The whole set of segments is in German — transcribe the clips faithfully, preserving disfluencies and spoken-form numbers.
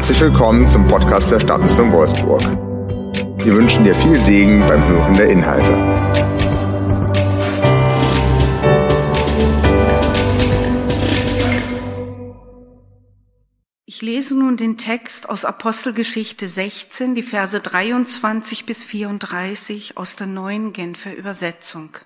Herzlich willkommen zum Podcast der Stadtmission Wolfsburg. Wir wünschen dir viel Segen beim Hören der Inhalte. Ich lese nun den Text aus Apostelgeschichte sechzehn, die Verse dreiundzwanzig bis vierunddreißig aus der Neuen Genfer Übersetzung.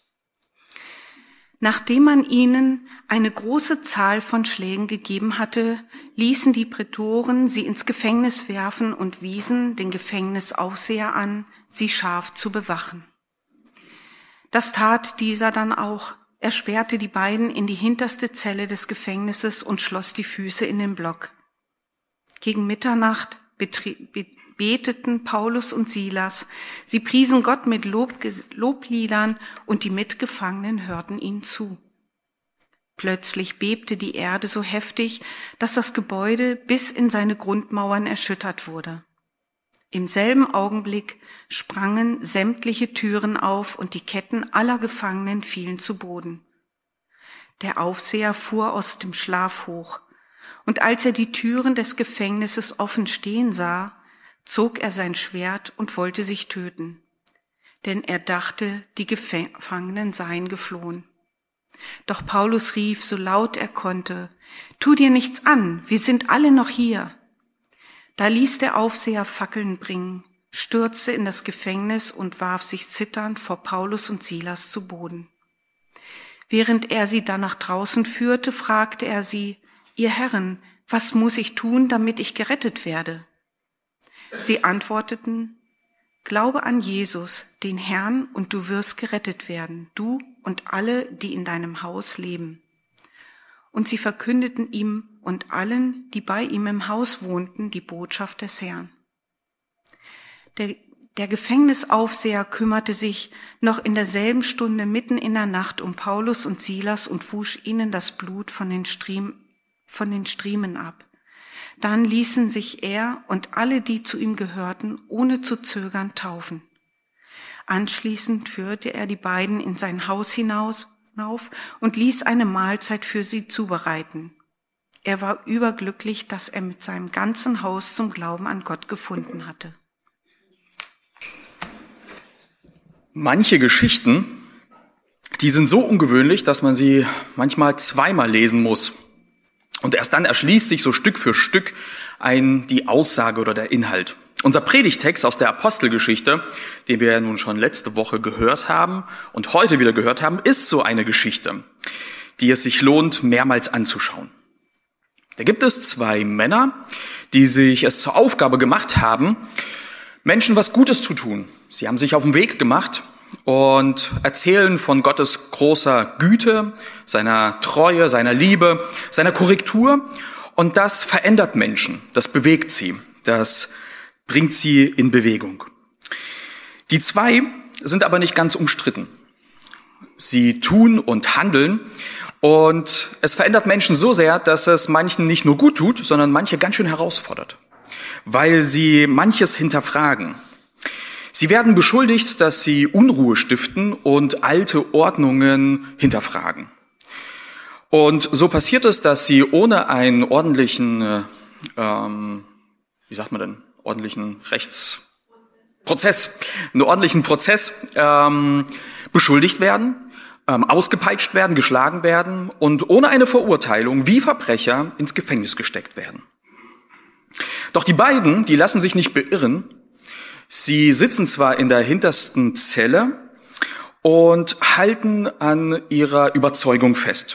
Nachdem man ihnen eine große Zahl von Schlägen gegeben hatte, ließen die Prätoren sie ins Gefängnis werfen und wiesen den Gefängnisaufseher an, sie scharf zu bewachen. Das tat dieser dann auch. Er sperrte die beiden in die hinterste Zelle des Gefängnisses und schloss die Füße in den Block. Gegen Mitternacht beteten Paulus und Silas. Sie priesen Gott mit Lob, Lobliedern und die Mitgefangenen hörten ihnen zu. Plötzlich bebte die Erde so heftig, dass das Gebäude bis in seine Grundmauern erschüttert wurde. Im selben Augenblick sprangen sämtliche Türen auf und die Ketten aller Gefangenen fielen zu Boden. Der Aufseher fuhr aus dem Schlaf hoch, und als er die Türen des Gefängnisses offen stehen sah, zog er sein Schwert und wollte sich töten, denn er dachte, die Gefangenen seien geflohen. Doch Paulus rief, so laut er konnte, »Tu dir nichts an, wir sind alle noch hier.« Da ließ der Aufseher Fackeln bringen, stürzte in das Gefängnis und warf sich zitternd vor Paulus und Silas zu Boden. Während er sie dann nach draußen führte, fragte er sie, »Ihr Herren, was muss ich tun, damit ich gerettet werde?« Sie antworteten, »Glaube an Jesus, den Herrn, und du wirst gerettet werden, du und alle, die in deinem Haus leben.« Und sie verkündeten ihm und allen, die bei ihm im Haus wohnten, die Botschaft des Herrn. Der, der Gefängnisaufseher kümmerte sich noch in derselben Stunde mitten in der Nacht um Paulus und Silas und wusch ihnen das Blut von den, Striem, von den Striemen ab. Dann ließen sich er und alle, die zu ihm gehörten, ohne zu zögern taufen. Anschließend führte er die beiden in sein Haus hinaus und ließ eine Mahlzeit für sie zubereiten. Er war überglücklich, dass er mit seinem ganzen Haus zum Glauben an Gott gefunden hatte. Manche Geschichten, die sind so ungewöhnlich, dass man sie manchmal zweimal lesen muss. Und erst dann erschließt sich so Stück für Stück ein die Aussage oder der Inhalt. Unser Predigtext aus der Apostelgeschichte, den wir ja nun schon letzte Woche gehört haben und heute wieder gehört haben, ist so eine Geschichte, die es sich lohnt, mehrmals anzuschauen. Da gibt es zwei Männer, die sich es zur Aufgabe gemacht haben, Menschen was Gutes zu tun. Sie haben sich auf den Weg gemacht und erzählen von Gottes großer Güte, seiner Treue, seiner Liebe, seiner Korrektur. Und das verändert Menschen, das bewegt sie, das bringt sie in Bewegung. Die zwei sind aber nicht ganz umstritten. Sie tun und handeln und es verändert Menschen so sehr, dass es manchen nicht nur gut tut, sondern manche ganz schön herausfordert, weil sie manches hinterfragen. Sie werden beschuldigt, dass sie Unruhe stiften und alte Ordnungen hinterfragen. Und so passiert es, dass sie ohne einen ordentlichen, ähm, wie sagt man denn, ordentlichen Rechtsprozess, einen ordentlichen Prozess ähm, beschuldigt werden, ähm, ausgepeitscht werden, geschlagen werden und ohne eine Verurteilung wie Verbrecher ins Gefängnis gesteckt werden. Doch die beiden, die lassen sich nicht beirren. Sie sitzen zwar in der hintersten Zelle und halten an ihrer Überzeugung fest.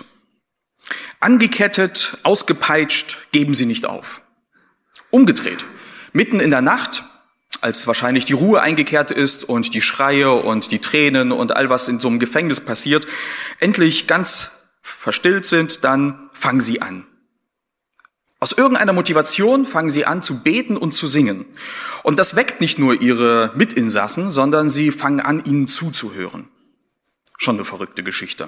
Angekettet, ausgepeitscht, geben sie nicht auf. Umgedreht, mitten in der Nacht, als wahrscheinlich die Ruhe eingekehrt ist und die Schreie und die Tränen und all was in so einem Gefängnis passiert, endlich ganz verstillt sind, dann fangen sie an. Aus irgendeiner Motivation fangen sie an zu beten und zu singen. Und das weckt nicht nur ihre Mitinsassen, sondern sie fangen an, ihnen zuzuhören. Schon eine verrückte Geschichte.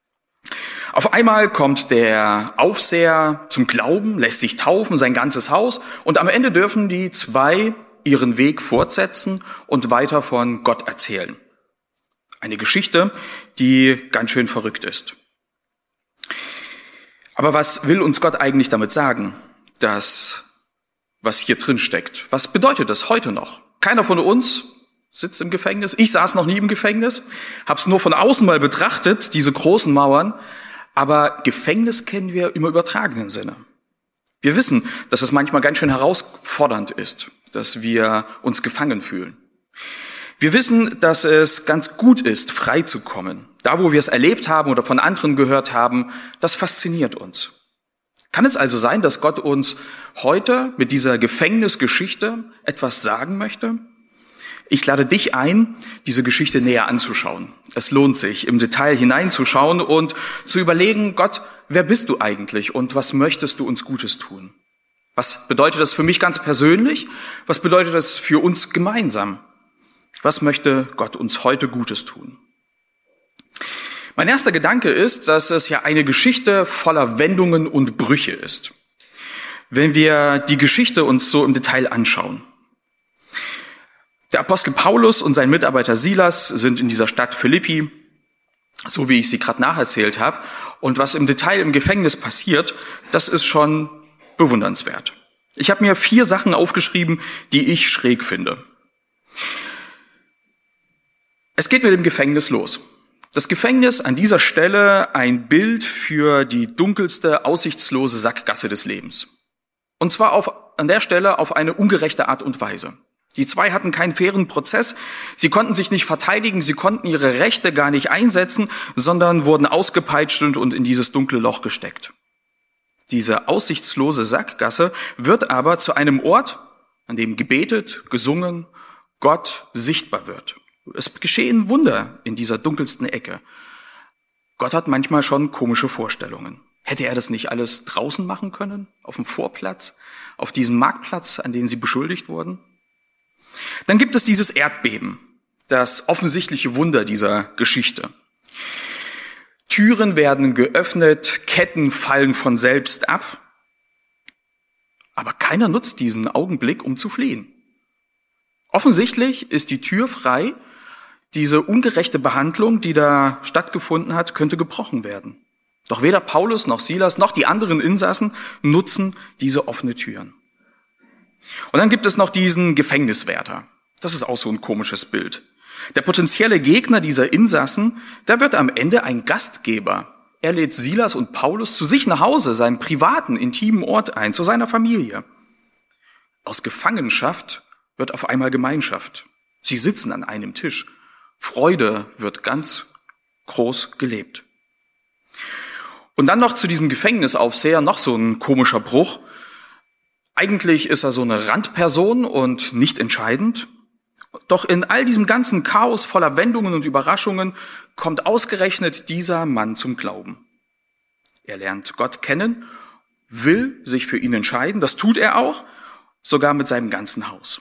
Auf einmal kommt der Aufseher zum Glauben, lässt sich taufen, sein ganzes Haus, und am Ende dürfen die zwei ihren Weg fortsetzen und weiter von Gott erzählen. Eine Geschichte, die ganz schön verrückt ist. Aber was will uns Gott eigentlich damit sagen? Dass was hier drin steckt. Was bedeutet das heute noch? Keiner von uns sitzt im Gefängnis. Ich saß noch nie im Gefängnis, habe es nur von außen mal betrachtet, diese großen Mauern. Aber Gefängnis kennen wir im übertragenen Sinne. Wir wissen, dass es manchmal ganz schön herausfordernd ist, dass wir uns gefangen fühlen. Wir wissen, dass es ganz gut ist, frei zu kommen. Da, wo wir es erlebt haben oder von anderen gehört haben, das fasziniert uns. Kann es also sein, dass Gott uns heute mit dieser Gefängnisgeschichte etwas sagen möchte? Ich lade dich ein, diese Geschichte näher anzuschauen. Es lohnt sich, im Detail hineinzuschauen und zu überlegen, Gott, wer bist du eigentlich und was möchtest du uns Gutes tun? Was bedeutet das für mich ganz persönlich? Was bedeutet das für uns gemeinsam? Was möchte Gott uns heute Gutes tun? Mein erster Gedanke ist, dass es ja eine Geschichte voller Wendungen und Brüche ist. Wenn wir die Geschichte uns so im Detail anschauen. Der Apostel Paulus und sein Mitarbeiter Silas sind in dieser Stadt Philippi, so wie ich sie gerade nacherzählt habe. Und was im Detail im Gefängnis passiert, das ist schon bewundernswert. Ich habe mir vier Sachen aufgeschrieben, die ich schräg finde. Es geht mit dem Gefängnis los. Das Gefängnis an dieser Stelle ein Bild für die dunkelste, aussichtslose Sackgasse des Lebens. Und zwar auf, an der Stelle auf eine ungerechte Art und Weise. Die zwei hatten keinen fairen Prozess, sie konnten sich nicht verteidigen, sie konnten ihre Rechte gar nicht einsetzen, sondern wurden ausgepeitscht und in dieses dunkle Loch gesteckt. Diese aussichtslose Sackgasse wird aber zu einem Ort, an dem gebetet, gesungen, Gott sichtbar wird. Es geschehen Wunder in dieser dunkelsten Ecke. Gott hat manchmal schon komische Vorstellungen. Hätte er das nicht alles draußen machen können, auf dem Vorplatz, auf diesem Marktplatz, an dem sie beschuldigt wurden? Dann gibt es dieses Erdbeben, das offensichtliche Wunder dieser Geschichte. Türen werden geöffnet, Ketten fallen von selbst ab, aber keiner nutzt diesen Augenblick, um zu fliehen. Offensichtlich ist die Tür frei, diese ungerechte Behandlung, die da stattgefunden hat, könnte gebrochen werden. Doch weder Paulus noch Silas noch die anderen Insassen nutzen diese offene Türen. Und dann gibt es noch diesen Gefängniswärter. Das ist auch so ein komisches Bild. Der potenzielle Gegner dieser Insassen, der wird am Ende ein Gastgeber. Er lädt Silas und Paulus zu sich nach Hause, seinen privaten, intimen Ort ein, zu seiner Familie. Aus Gefangenschaft wird auf einmal Gemeinschaft. Sie sitzen an einem Tisch. Freude wird ganz groß gelebt. Und dann noch zu diesem Gefängnisaufseher noch so ein komischer Bruch. Eigentlich ist er so eine Randperson und nicht entscheidend. Doch in all diesem ganzen Chaos voller Wendungen und Überraschungen kommt ausgerechnet dieser Mann zum Glauben. Er lernt Gott kennen, will sich für ihn entscheiden, das tut er auch, sogar mit seinem ganzen Haus.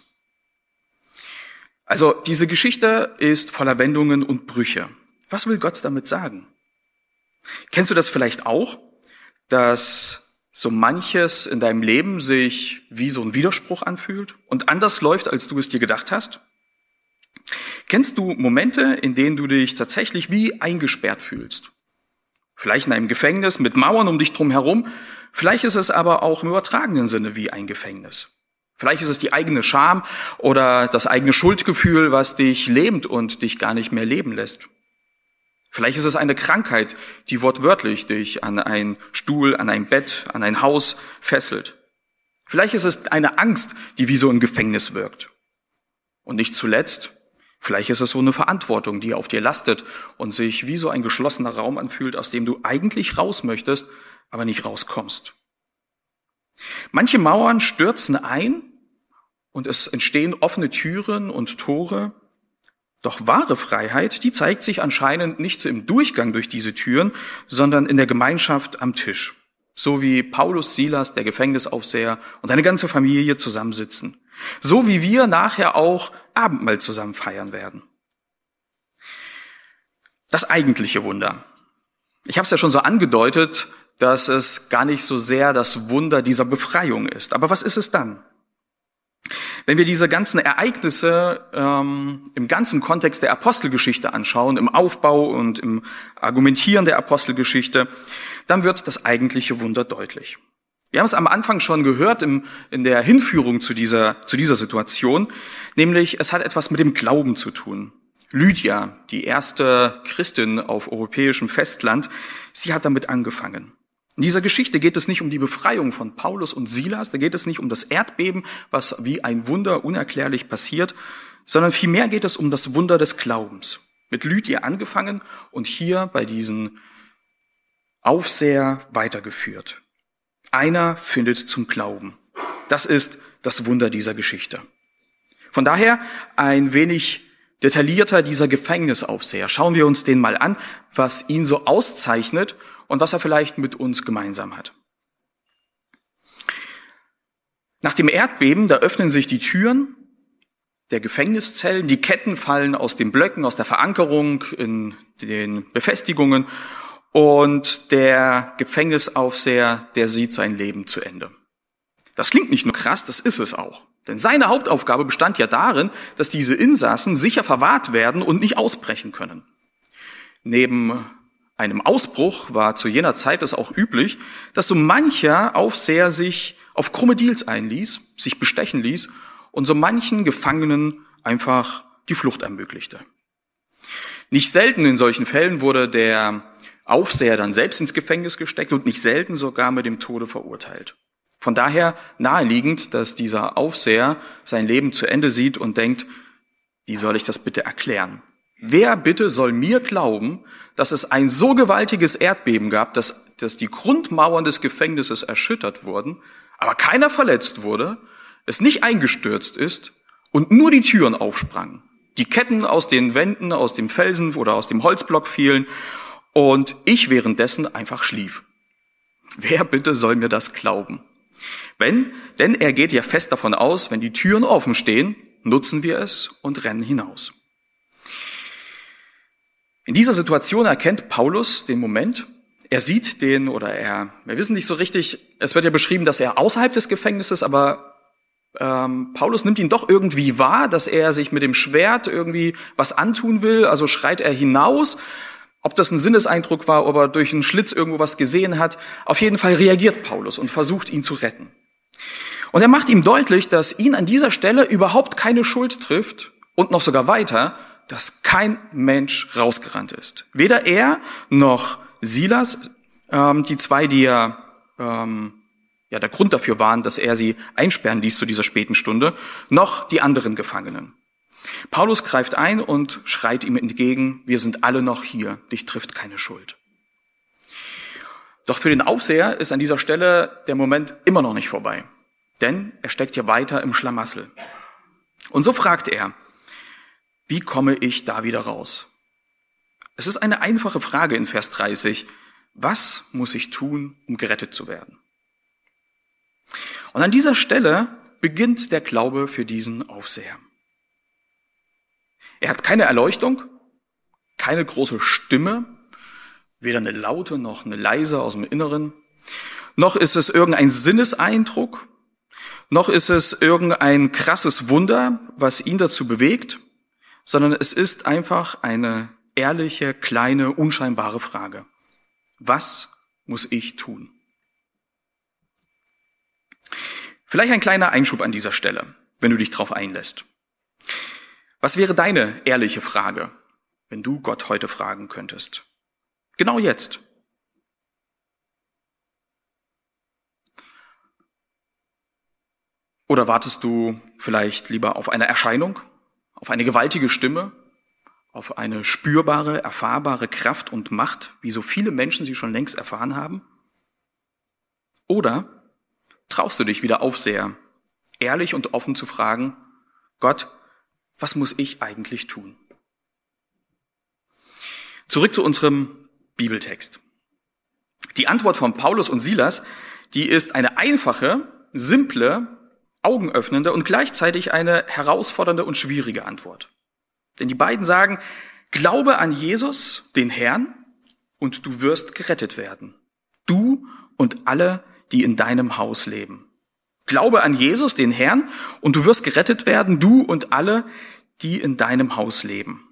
Also diese Geschichte ist voller Wendungen und Brüche. Was will Gott damit sagen? Kennst du das vielleicht auch, dass so manches in deinem Leben sich wie so ein Widerspruch anfühlt und anders läuft, als du es dir gedacht hast? Kennst du Momente, in denen du dich tatsächlich wie eingesperrt fühlst? Vielleicht in einem Gefängnis mit Mauern um dich drum herum, vielleicht ist es aber auch im übertragenen Sinne wie ein Gefängnis. Vielleicht ist es die eigene Scham oder das eigene Schuldgefühl, was dich lähmt und dich gar nicht mehr leben lässt. Vielleicht ist es eine Krankheit, die wortwörtlich dich an einen Stuhl, an ein Bett, an ein Haus fesselt. Vielleicht ist es eine Angst, die wie so ein Gefängnis wirkt. Und nicht zuletzt, vielleicht ist es so eine Verantwortung, die auf dir lastet und sich wie so ein geschlossener Raum anfühlt, aus dem du eigentlich raus möchtest, aber nicht rauskommst. Manche Mauern stürzen ein und es entstehen offene Türen und Tore. Doch wahre Freiheit, die zeigt sich anscheinend nicht im Durchgang durch diese Türen, sondern in der Gemeinschaft am Tisch. So wie Paulus, Silas, der Gefängnisaufseher und seine ganze Familie zusammensitzen. So wie wir nachher auch Abendmahl zusammen feiern werden. Das eigentliche Wunder. Ich habe es ja schon so angedeutet, dass es gar nicht so sehr das Wunder dieser Befreiung ist. Aber was ist es dann? Wenn wir diese ganzen Ereignisse ähm, im ganzen Kontext der Apostelgeschichte anschauen, im Aufbau und im Argumentieren der Apostelgeschichte, dann wird das eigentliche Wunder deutlich. Wir haben es am Anfang schon gehört im, in der Hinführung zu dieser, zu dieser Situation, nämlich es hat etwas mit dem Glauben zu tun. Lydia, die erste Christin auf europäischem Festland, sie hat damit angefangen. In dieser Geschichte geht es nicht um die Befreiung von Paulus und Silas, da geht es nicht um das Erdbeben, was wie ein Wunder unerklärlich passiert, sondern vielmehr geht es um das Wunder des Glaubens. Mit Lydia angefangen und hier bei diesen Aufseher weitergeführt. Einer findet zum Glauben. Das ist das Wunder dieser Geschichte. Von daher ein wenig detaillierter dieser Gefängnisaufseher. Schauen wir uns den mal an, was ihn so auszeichnet und was er vielleicht mit uns gemeinsam hat. Nach dem Erdbeben, da öffnen sich die Türen der Gefängniszellen, die Ketten fallen aus den Blöcken, aus der Verankerung in den Befestigungen und der Gefängnisaufseher, der sieht sein Leben zu Ende. Das klingt nicht nur krass, das ist es auch. Denn seine Hauptaufgabe bestand ja darin, dass diese Insassen sicher verwahrt werden und nicht ausbrechen können. Neben einem Ausbruch war zu jener Zeit es auch üblich, dass so mancher Aufseher sich auf krumme Deals einließ, sich bestechen ließ und so manchen Gefangenen einfach die Flucht ermöglichte. Nicht selten in solchen Fällen wurde der Aufseher dann selbst ins Gefängnis gesteckt und nicht selten sogar mit dem Tode verurteilt. Von daher naheliegend, dass dieser Aufseher sein Leben zu Ende sieht und denkt, wie soll ich das bitte erklären? Wer bitte soll mir glauben, dass es ein so gewaltiges Erdbeben gab, dass, dass die Grundmauern des Gefängnisses erschüttert wurden, aber keiner verletzt wurde, es nicht eingestürzt ist und nur die Türen aufsprangen, die Ketten aus den Wänden, aus dem Felsen oder aus dem Holzblock fielen und ich währenddessen einfach schlief. Wer bitte soll mir das glauben? Wenn, denn er geht ja fest davon aus, wenn die Türen offen stehen, nutzen wir es und rennen hinaus. In dieser Situation erkennt Paulus den Moment, er sieht den oder er, wir wissen nicht so richtig, es wird ja beschrieben, dass er außerhalb des Gefängnisses, aber ähm, Paulus nimmt ihn doch irgendwie wahr, dass er sich mit dem Schwert irgendwie was antun will, also schreit er hinaus. Ob das ein Sinneseindruck war, ob er durch einen Schlitz irgendwo was gesehen hat, auf jeden Fall reagiert Paulus und versucht, ihn zu retten. Und er macht ihm deutlich, dass ihn an dieser Stelle überhaupt keine Schuld trifft und noch sogar weiter, dass kein Mensch rausgerannt ist. Weder er noch Silas, ähm, die zwei, die ja, ähm, ja der Grund dafür waren, dass er sie einsperren ließ zu dieser späten Stunde, noch die anderen Gefangenen. Paulus greift ein und schreit ihm entgegen, wir sind alle noch hier, dich trifft keine Schuld. Doch für den Aufseher ist an dieser Stelle der Moment immer noch nicht vorbei, denn er steckt ja weiter im Schlamassel. Und so fragt er, wie komme ich da wieder raus? Es ist eine einfache Frage in Vers dreißig, was muss ich tun, um gerettet zu werden? Und an dieser Stelle beginnt der Glaube für diesen Aufseher. Er hat keine Erleuchtung, keine große Stimme, weder eine laute noch eine leise aus dem Inneren, noch ist es irgendein Sinneseindruck, noch ist es irgendein krasses Wunder, was ihn dazu bewegt, sondern es ist einfach eine ehrliche, kleine, unscheinbare Frage. Was muss ich tun? Vielleicht ein kleiner Einschub an dieser Stelle, wenn du dich drauf einlässt. Was wäre deine ehrliche Frage, wenn du Gott heute fragen könntest? Genau jetzt. Oder wartest du vielleicht lieber auf eine Erscheinung, auf eine gewaltige Stimme, auf eine spürbare, erfahrbare Kraft und Macht, wie so viele Menschen sie schon längst erfahren haben? Oder traust du dich wieder Aufseher, ehrlich und offen zu fragen, Gott, was muss ich eigentlich tun? Zurück zu unserem Bibeltext. Die Antwort von Paulus und Silas, die ist eine einfache, simple, augenöffnende und gleichzeitig eine herausfordernde und schwierige Antwort. Denn die beiden sagen, glaube an Jesus, den Herrn, und du wirst gerettet werden. Du und alle, die in deinem Haus leben. Glaube an Jesus, den Herrn, und du wirst gerettet werden, du und alle, die in deinem Haus leben.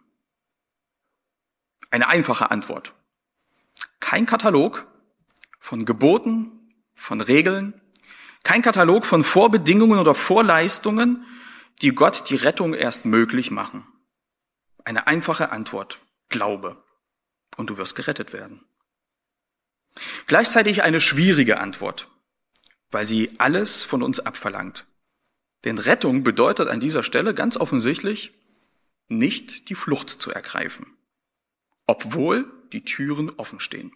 Eine einfache Antwort. Kein Katalog von Geboten, von Regeln, Kein Katalog von Vorbedingungen oder Vorleistungen, die Gott die Rettung erst möglich machen. Eine einfache Antwort: Glaube, und du wirst gerettet werden. Gleichzeitig eine schwierige Antwort, weil sie alles von uns abverlangt. Denn Rettung bedeutet an dieser Stelle ganz offensichtlich, nicht die Flucht zu ergreifen, obwohl die Türen offen stehen.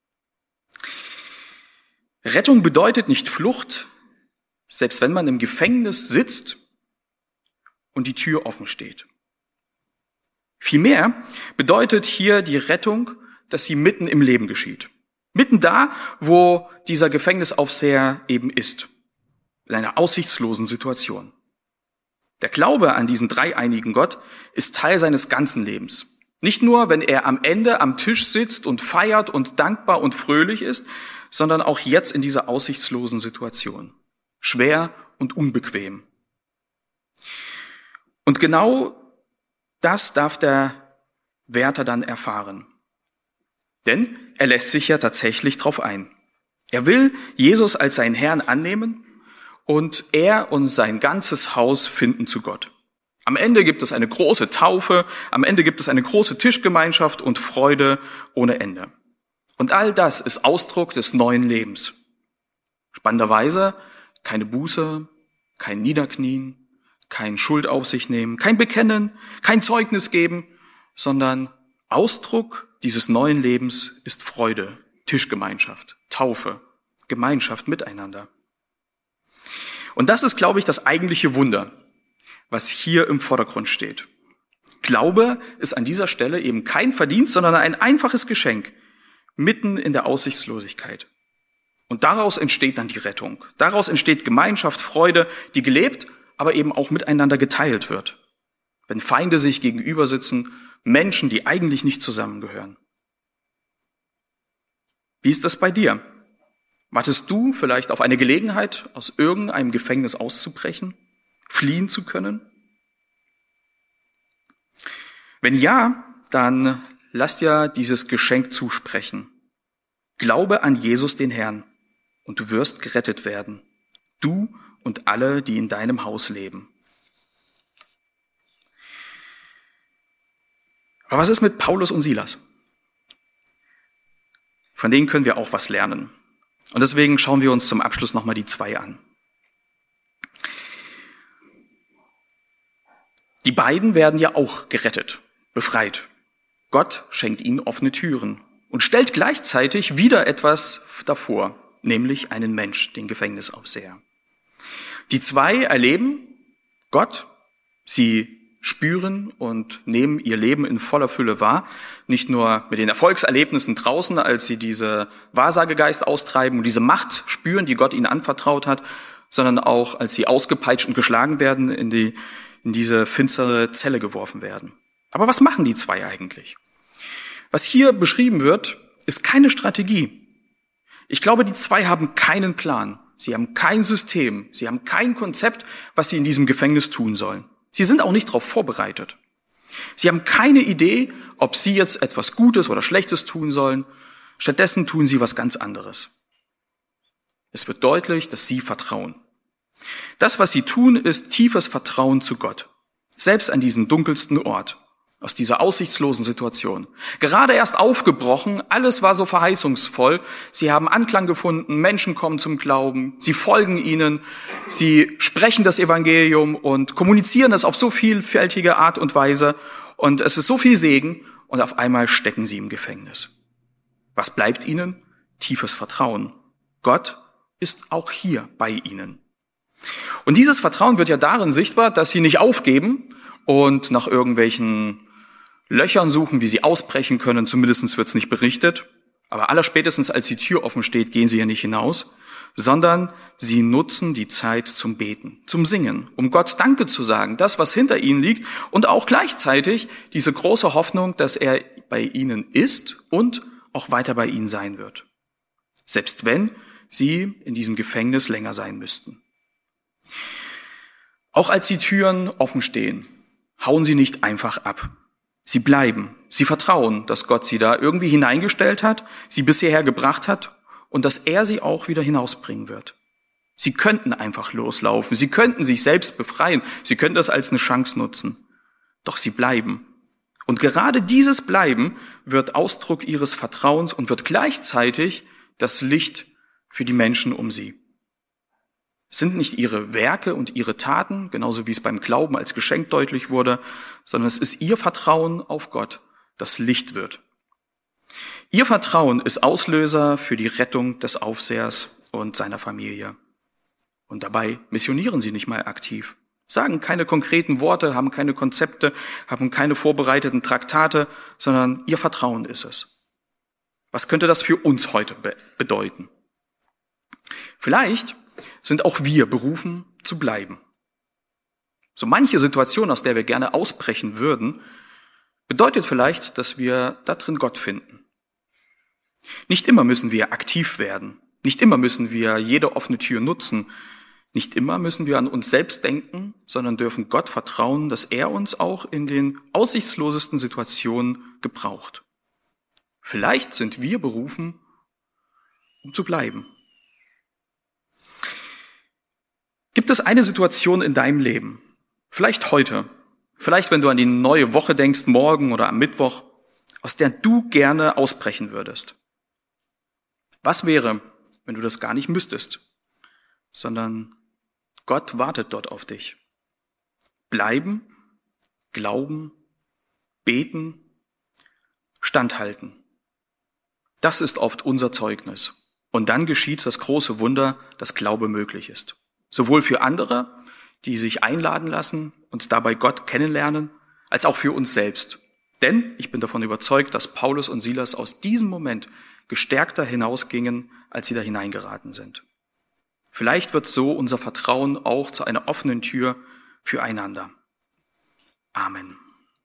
Rettung bedeutet nicht Flucht, selbst wenn man im Gefängnis sitzt und die Tür offen steht. Vielmehr bedeutet hier die Rettung, dass sie mitten im Leben geschieht. Mitten da, wo dieser Gefängnisaufseher eben ist. In einer aussichtslosen Situation. Der Glaube an diesen dreieinigen Gott ist Teil seines ganzen Lebens. Nicht nur, wenn er am Ende am Tisch sitzt und feiert und dankbar und fröhlich ist, sondern auch jetzt in dieser aussichtslosen Situation. Schwer und unbequem. Und genau das darf der Wärter dann erfahren. Denn er lässt sich ja tatsächlich drauf ein. Er will Jesus als seinen Herrn annehmen und er und sein ganzes Haus finden zu Gott. Am Ende gibt es eine große Taufe, am Ende gibt es eine große Tischgemeinschaft und Freude ohne Ende. Und all das ist Ausdruck des neuen Lebens. Spannenderweise keine Buße, kein Niederknien, kein Schuld auf sich nehmen, kein Bekennen, kein Zeugnis geben, sondern Ausdruck dieses neuen Lebens ist Freude, Tischgemeinschaft, Taufe, Gemeinschaft miteinander. Und das ist, glaube ich, das eigentliche Wunder, was hier im Vordergrund steht. Glaube ist an dieser Stelle eben kein Verdienst, sondern ein einfaches Geschenk, mitten in der Aussichtslosigkeit. Und daraus entsteht dann die Rettung. Daraus entsteht Gemeinschaft, Freude, die gelebt, aber eben auch miteinander geteilt wird. Wenn Feinde sich gegenüber sitzen, Menschen, die eigentlich nicht zusammengehören. Wie ist das bei dir? Wartest du vielleicht auf eine Gelegenheit, aus irgendeinem Gefängnis auszubrechen, fliehen zu können? Wenn ja, dann lass dir dieses Geschenk zusprechen. Glaube an Jesus, den Herrn, und du wirst gerettet werden. Du und alle, die in deinem Haus leben. Aber was ist mit Paulus und Silas? Von denen können wir auch was lernen. Und deswegen schauen wir uns zum Abschluss nochmal die zwei an. Die beiden werden ja auch gerettet, befreit. Gott schenkt ihnen offene Türen und stellt gleichzeitig wieder etwas davor, nämlich einen Mensch, den Gefängnisaufseher. Die zwei erleben Gott, sie spüren und nehmen ihr Leben in voller Fülle wahr. Nicht nur mit den Erfolgserlebnissen draußen, als sie diese Wahrsagegeist austreiben und diese Macht spüren, die Gott ihnen anvertraut hat, sondern auch, als sie ausgepeitscht und geschlagen werden, in die, in diese finstere Zelle geworfen werden. Aber was machen die zwei eigentlich? Was hier beschrieben wird, ist keine Strategie. Ich glaube, die zwei haben keinen Plan. Sie haben kein System. Sie haben kein Konzept, was sie in diesem Gefängnis tun sollen. Sie sind auch nicht darauf vorbereitet. Sie haben keine Idee, ob sie jetzt etwas Gutes oder Schlechtes tun sollen. Stattdessen tun sie was ganz anderes. Es wird deutlich, dass sie vertrauen. Das, was sie tun, ist tiefes Vertrauen zu Gott. Selbst an diesem dunkelsten Ort, aus dieser aussichtslosen Situation. Gerade erst aufgebrochen, alles war so verheißungsvoll. Sie haben Anklang gefunden, Menschen kommen zum Glauben, sie folgen ihnen, sie sprechen das Evangelium und kommunizieren es auf so vielfältige Art und Weise. Und es ist so viel Segen und auf einmal stecken sie im Gefängnis. Was bleibt ihnen? Tiefes Vertrauen. Gott ist auch hier bei ihnen. Und dieses Vertrauen wird ja darin sichtbar, dass sie nicht aufgeben und nach irgendwelchen Löchern suchen, wie sie ausbrechen können. Zumindest wird es nicht berichtet. Aber allerspätestens, als die Tür offen steht, gehen sie ja nicht hinaus, sondern sie nutzen die Zeit zum Beten, zum Singen, um Gott Danke zu sagen, das, was hinter ihnen liegt, und auch gleichzeitig diese große Hoffnung, dass er bei ihnen ist und auch weiter bei ihnen sein wird. Selbst wenn sie in diesem Gefängnis länger sein müssten. Auch als die Türen offen stehen, hauen sie nicht einfach ab. Sie bleiben, sie vertrauen, dass Gott sie da irgendwie hineingestellt hat, sie bis hierher gebracht hat und dass er sie auch wieder hinausbringen wird. Sie könnten einfach loslaufen, sie könnten sich selbst befreien, sie könnten das als eine Chance nutzen. Doch sie bleiben. Und gerade dieses Bleiben wird Ausdruck ihres Vertrauens und wird gleichzeitig das Licht für die Menschen um sie. Es sind nicht ihre Werke und ihre Taten, genauso wie es beim Glauben als Geschenk deutlich wurde, sondern es ist ihr Vertrauen auf Gott, das Licht wird. Ihr Vertrauen ist Auslöser für die Rettung des Aufsehers und seiner Familie. Und dabei missionieren sie nicht mal aktiv, sagen keine konkreten Worte, haben keine Konzepte, haben keine vorbereiteten Traktate, sondern ihr Vertrauen ist es. Was könnte das für uns heute be- bedeuten? Vielleicht sind auch wir berufen zu bleiben. So manche Situation, aus der wir gerne ausbrechen würden, bedeutet vielleicht, dass wir da drin Gott finden. Nicht immer müssen wir aktiv werden. Nicht immer müssen wir jede offene Tür nutzen. Nicht immer müssen wir an uns selbst denken, sondern dürfen Gott vertrauen, dass er uns auch in den aussichtslosesten Situationen gebraucht. Vielleicht sind wir berufen, um zu bleiben. Gibt es eine Situation in deinem Leben, vielleicht heute, vielleicht wenn du an die neue Woche denkst, morgen oder am Mittwoch, aus der du gerne ausbrechen würdest? Was wäre, wenn du das gar nicht müsstest, sondern Gott wartet dort auf dich? Bleiben, glauben, beten, standhalten. Das ist oft unser Zeugnis. Und dann geschieht das große Wunder, dass Glaube möglich ist. Sowohl für andere, die sich einladen lassen und dabei Gott kennenlernen, als auch für uns selbst. Denn ich bin davon überzeugt, dass Paulus und Silas aus diesem Moment gestärkter hinausgingen, als sie da hineingeraten sind. Vielleicht wird so unser Vertrauen auch zu einer offenen Tür füreinander. Amen.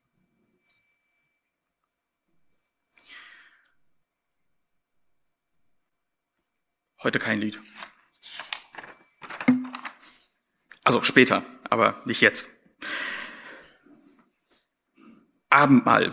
Heute kein Lied. Also später, aber nicht jetzt. Abendmahl.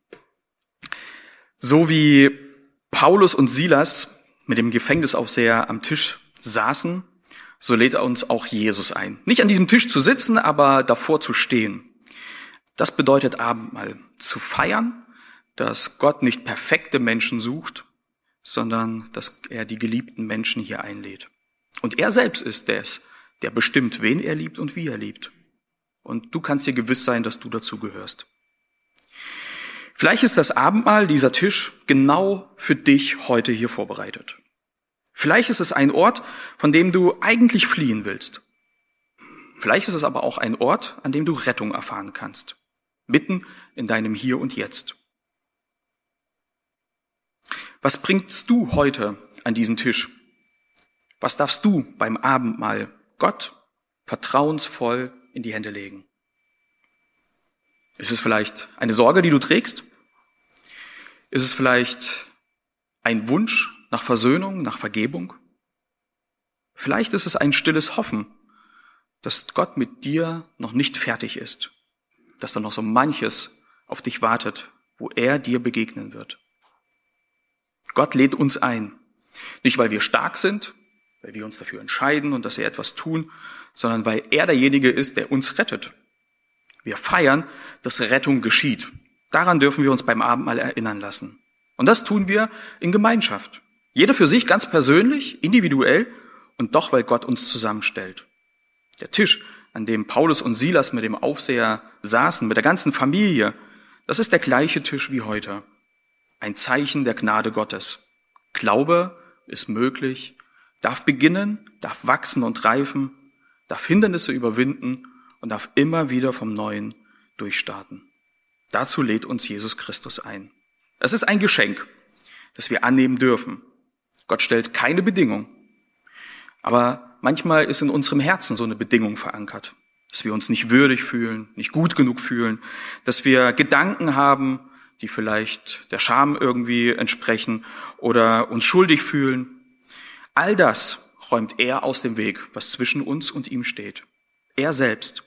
So wie Paulus und Silas mit dem Gefängnisaufseher am Tisch saßen, so lädt er uns auch Jesus ein. Nicht an diesem Tisch zu sitzen, aber davor zu stehen. Das bedeutet Abendmahl. Zu feiern, dass Gott nicht perfekte Menschen sucht, sondern dass er die geliebten Menschen hier einlädt. Und er selbst ist es, der bestimmt, wen er liebt und wie er liebt. Und du kannst dir gewiss sein, dass du dazu gehörst. Vielleicht ist das Abendmahl, dieser Tisch, genau für dich heute hier vorbereitet. Vielleicht ist es ein Ort, von dem du eigentlich fliehen willst. Vielleicht ist es aber auch ein Ort, an dem du Rettung erfahren kannst. Mitten in deinem Hier und Jetzt. Was bringst du heute an diesen Tisch? Was darfst du beim Abendmahl Gott vertrauensvoll in die Hände legen? Ist es vielleicht eine Sorge, die du trägst? Ist es vielleicht ein Wunsch nach Versöhnung, nach Vergebung? Vielleicht ist es ein stilles Hoffen, dass Gott mit dir noch nicht fertig ist, dass da noch so manches auf dich wartet, wo er dir begegnen wird. Gott lädt uns ein, nicht weil wir stark sind, weil wir uns dafür entscheiden und dass wir etwas tun, sondern weil er derjenige ist, der uns rettet. Wir feiern, dass Rettung geschieht. Daran dürfen wir uns beim Abendmahl erinnern lassen. Und das tun wir in Gemeinschaft. Jeder für sich ganz persönlich, individuell und doch, weil Gott uns zusammenstellt. Der Tisch, an dem Paulus und Silas mit dem Aufseher saßen, mit der ganzen Familie, das ist der gleiche Tisch wie heute. Ein Zeichen der Gnade Gottes. Glaube ist möglich, darf beginnen, darf wachsen und reifen, darf Hindernisse überwinden und darf immer wieder vom Neuen durchstarten. Dazu lädt uns Jesus Christus ein. Es ist ein Geschenk, das wir annehmen dürfen. Gott stellt keine Bedingung. Aber manchmal ist in unserem Herzen so eine Bedingung verankert, dass wir uns nicht würdig fühlen, nicht gut genug fühlen, dass wir Gedanken haben, die vielleicht der Scham irgendwie entsprechen oder uns schuldig fühlen. All das räumt er aus dem Weg, was zwischen uns und ihm steht. Er selbst.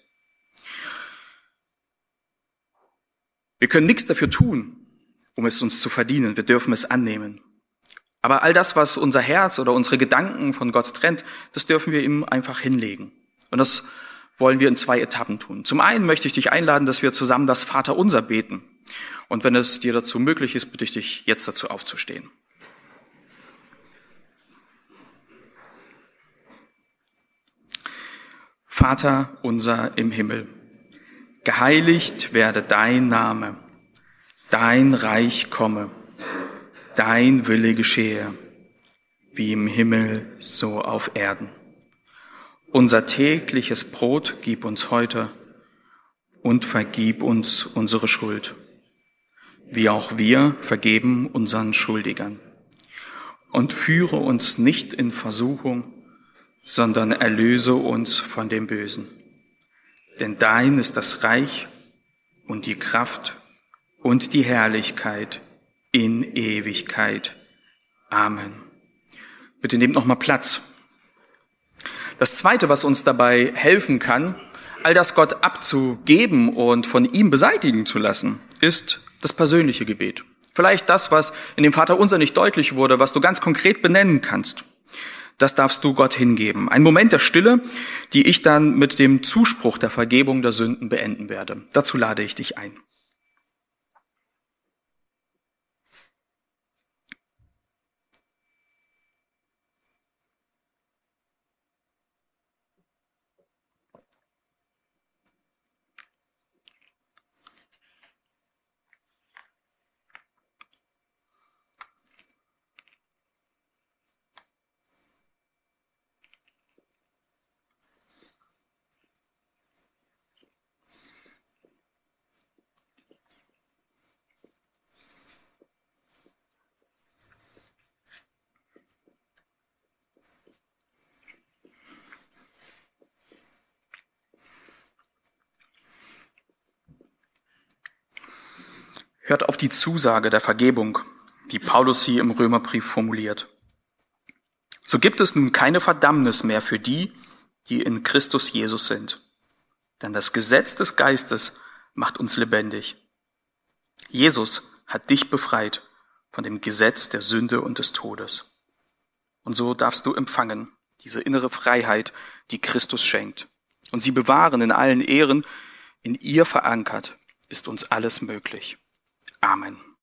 Wir können nichts dafür tun, um es uns zu verdienen. Wir dürfen es annehmen. Aber all das, was unser Herz oder unsere Gedanken von Gott trennt, das dürfen wir ihm einfach hinlegen. Und das wollen wir in zwei Etappen tun. Zum einen möchte ich dich einladen, dass wir zusammen das Vaterunser beten. Und wenn es dir dazu möglich ist, bitte ich dich, jetzt dazu aufzustehen. Vater unser im Himmel, geheiligt werde dein Name, dein Reich komme, dein Wille geschehe, wie im Himmel, so auf Erden. Unser tägliches Brot gib uns heute und vergib uns unsere Schuld, wie auch wir vergeben unseren Schuldigern. Und führe uns nicht in Versuchung, sondern erlöse uns von dem Bösen. Denn dein ist das Reich und die Kraft und die Herrlichkeit in Ewigkeit. Amen. Bitte nehmt noch mal Platz. Das Zweite, was uns dabei helfen kann, all das Gott abzugeben und von ihm beseitigen zu lassen, ist das persönliche Gebet. Vielleicht das, was in dem Vaterunser nicht deutlich wurde, was du ganz konkret benennen kannst. Das darfst du Gott hingeben. Ein Moment der Stille, die ich dann mit dem Zuspruch der Vergebung der Sünden beenden werde. Dazu lade ich dich ein. Hört auf die Zusage der Vergebung, wie Paulus sie im Römerbrief formuliert. So gibt es nun keine Verdammnis mehr für die, die in Christus Jesus sind. Denn das Gesetz des Geistes macht uns lebendig. Jesus hat dich befreit von dem Gesetz der Sünde und des Todes. Und so darfst du empfangen, diese innere Freiheit, die Christus schenkt. Und sie bewahren in allen Ehren, in ihr verankert, ist uns alles möglich. Amen.